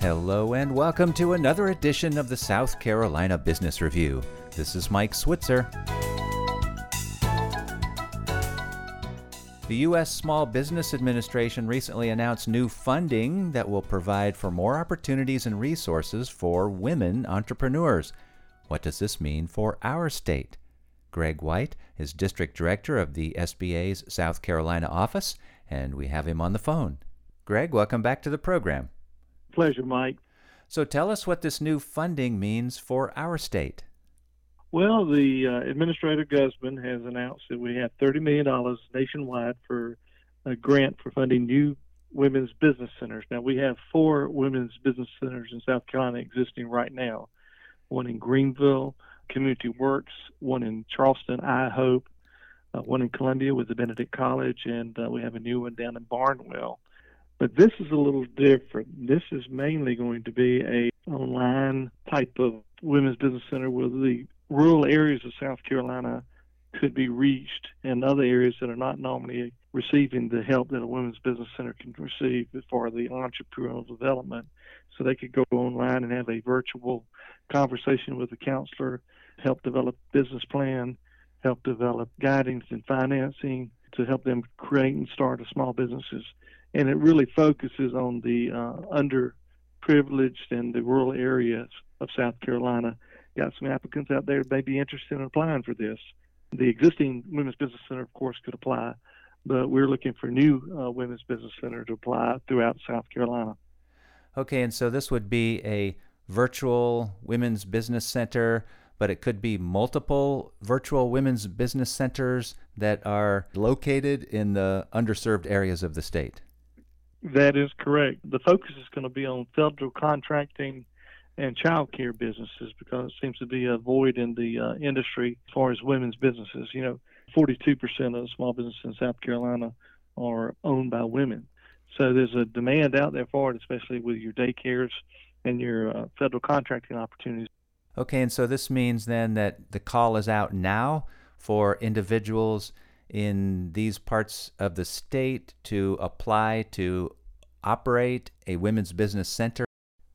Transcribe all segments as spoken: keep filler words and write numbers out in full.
Hello and welcome to another edition of the South Carolina Business Review. This is Mike Switzer. The U S Small Business Administration recently announced new funding that will provide for more opportunities and resources for women entrepreneurs. What does this mean for our state? Greg White is District Director of the S B A's South Carolina office, and we have him on the phone. Greg, welcome back to the program. Pleasure, Mike. So tell us what this new funding means for our state. Well, the uh, Administrator Guzman has announced that we have thirty million dollars nationwide for a grant for funding new women's business centers. Now, we have four women's business centers in South Carolina existing right now. One in Greenville, Community Works, one in Charleston, I Hope, uh, one in Columbia with the Benedict College, and uh, we have a new one down in Barnwell. But this is a little different. This is mainly going to be a online type of women's business center where the rural areas of South Carolina could be reached and other areas that are not normally receiving the help that a women's business center can receive for the entrepreneurial development. So they could go online and have a virtual conversation with a counselor, help develop a business plan, help develop guidance and financing to help them create and start a small businesses. And it really focuses on the uh, underprivileged and the rural areas of South Carolina. Got some applicants out there that may be interested in applying for this. The existing Women's Business Center, of course, could apply, but we're looking for new uh, Women's Business Center to apply throughout South Carolina. Okay, and so this would be a virtual women's business center, but it could be multiple virtual women's business centers that are located in the underserved areas of the state. That is correct. The focus is going to be on federal contracting and child care businesses because it seems to be a void in the uh, industry as far as women's businesses. You know, forty-two percent of the small businesses in South Carolina are owned by women. So there's a demand out there for it, especially with your daycares and your uh, federal contracting opportunities. Okay, and so this means then that the call is out now for individuals in these parts of the state to apply to operate a women's business center?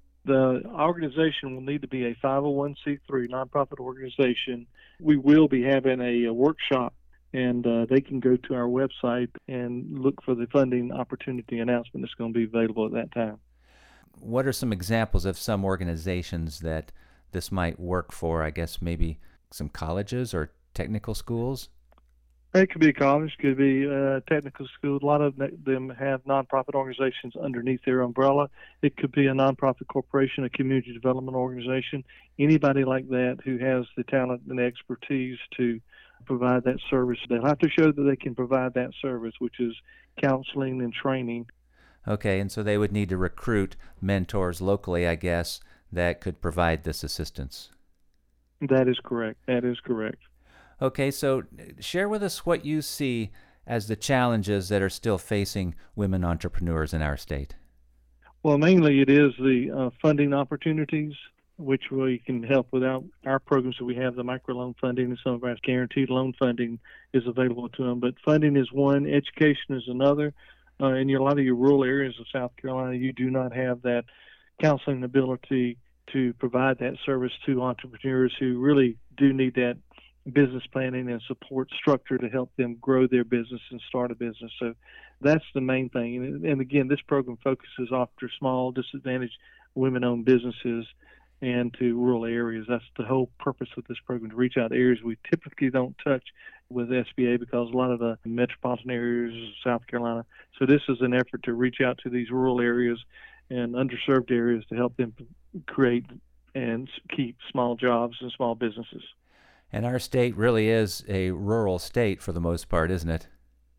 The organization will need to be a five oh one c three nonprofit organization. We will be having a, a workshop, and uh, they can go to our website and look for the funding opportunity announcement that's going to be available at that time. What are some examples of some organizations that this might work for? I guess maybe some colleges or technical schools? It could be a college, could be a technical school. A lot of them have nonprofit organizations underneath their umbrella. It could be a nonprofit corporation, a community development organization, anybody like that who has the talent and expertise to provide that service. They'll have to show that they can provide that service, which is counseling and training. Okay, and so they would need to recruit mentors locally, I guess, that could provide this assistance. That is correct. That is correct. Okay, so share with us what you see as the challenges that are still facing women entrepreneurs in our state. Well, mainly it is the uh, funding opportunities, which we can help without our programs that we have, the microloan funding and some of our guaranteed loan funding is available to them. But funding is one, education is another. Uh, in your, a lot of your rural areas of South Carolina, you do not have that counseling ability to provide that service to entrepreneurs who really do need that business planning and support structure to help them grow their business and start a business. So that's the main thing. And, and again, this program focuses after small, disadvantaged women-owned businesses and to rural areas. That's the whole purpose of this program, to reach out to areas we typically don't touch with S B A because a lot of the metropolitan areas of South Carolina. So this is an effort to reach out to these rural areas and underserved areas to help them create and keep small jobs and small businesses. And our state really is a rural state for the most part, isn't it?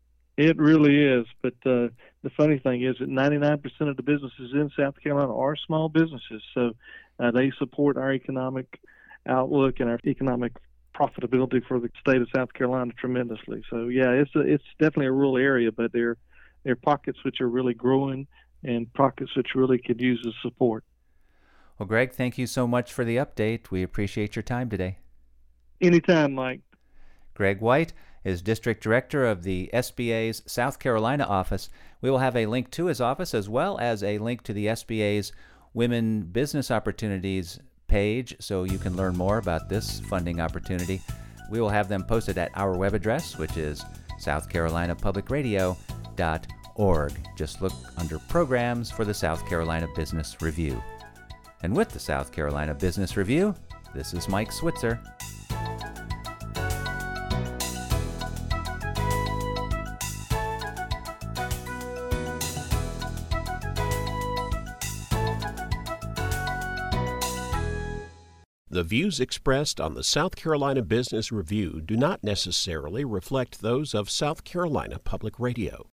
It really is. But uh, the funny thing is that ninety-nine percent of the businesses in South Carolina are small businesses. So uh, they support our economic outlook and our economic profitability for the state of South Carolina tremendously. So, yeah, it's a, it's definitely a rural area, but there, there are pockets which are really growing and pockets which really could use the support. Well, Greg, thank you so much for the update. We appreciate your time today. Anytime, Mike. Greg White is District Director of the S B A's South Carolina office. We will have a link to his office as well as a link to the S B A's Women Business Opportunities page so you can learn more about this funding opportunity. We will have them posted at our web address, which is south carolina public radio dot org. Just look under Programs for the South Carolina Business Review. And with the South Carolina Business Review, this is Mike Switzer. The views expressed on the South Carolina Business Review do not necessarily reflect those of South Carolina Public Radio.